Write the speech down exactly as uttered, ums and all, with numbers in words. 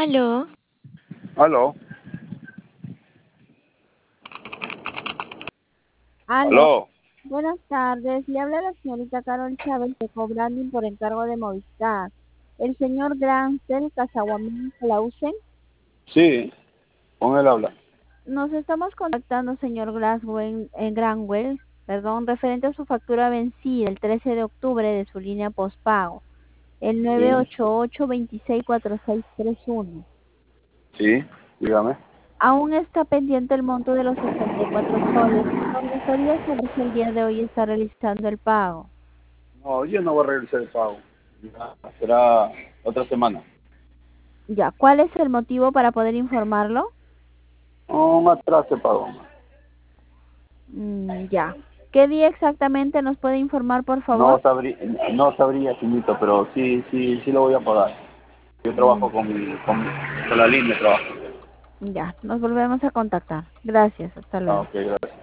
Aló. Aló. Aló, Aló. buenas tardes. Le habla la señorita Carol Chávez de Cobranding por encargo de Movistar. El señor Grancel Casaguamán Clausen. Sí, con él habla. Nos estamos contactando, señor Glasgow, en Granwell, perdón, referente a su factura vencida el trece de octubre de su línea postpago, el nueve Sí, ocho ocho dos seis cuatro seis tres uno. sí, dígame. Aún está pendiente el monto de los sesenta y cuatro soles. Nos gustaría saber si el día de hoy está realizando el pago. No, yo no voy a regresar el pago. Ya, será otra semana. Ya, ¿cuál es el motivo para poder informarlo? No, más atrás el pago. Mm, ya. ¿Qué día exactamente nos puede informar, por No favor? sabría, no sabría, señorito, pero sí, sí, sí lo voy a pagar. Yo Mm, trabajo con, mi- con, mi- con la línea de trabajo. ya, nos volvemos a contactar. Gracias, hasta Ah, luego. ok, gracias.